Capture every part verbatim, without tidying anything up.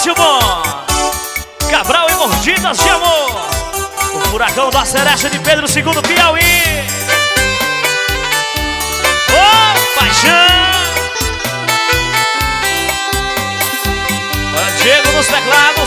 negócio bom. Cabral e mordidas de amor. O furacão da Seresta de Pedro segundo Piauí. Ô, paixão. Olha, Diego nos teclados.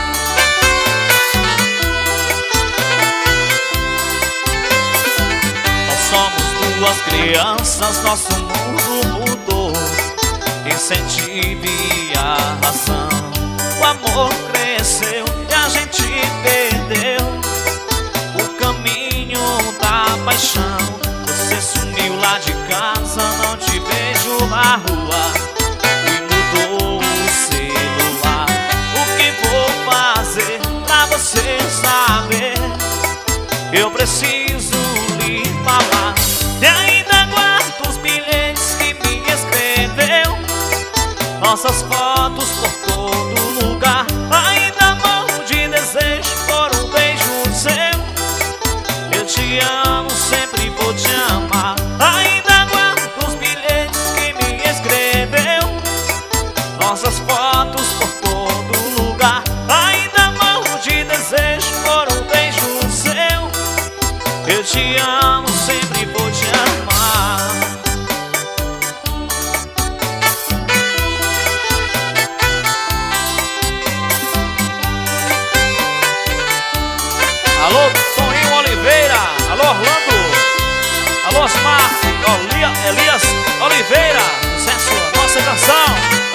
Nós somos duas crianças, nosso mundo mudou. Incentive a razão. O amor cresceu e a gente perdeu o caminho da paixão. Você sumiu lá de casa, não te vejo na rua e mudou o celular. O que vou fazer pra você saber? Eu preciso lhe falar. E ainda guardo os bilhetes que me escreveu, nossas fotos por todo lugar. Ainda morro de desejo por um beijo seu. Eu te amo, sempre vou te amar. Ainda guardo os bilhetes que me escreveu, nossas fotos por todo lugar. Ainda morro de desejo por um beijo seu. Eu te amo, sempre vou te amar. Alô, Toninho Oliveira. Alô, Orlando. Alô, Osmar. Olia, Elias Oliveira. Sucesso, nossa canção.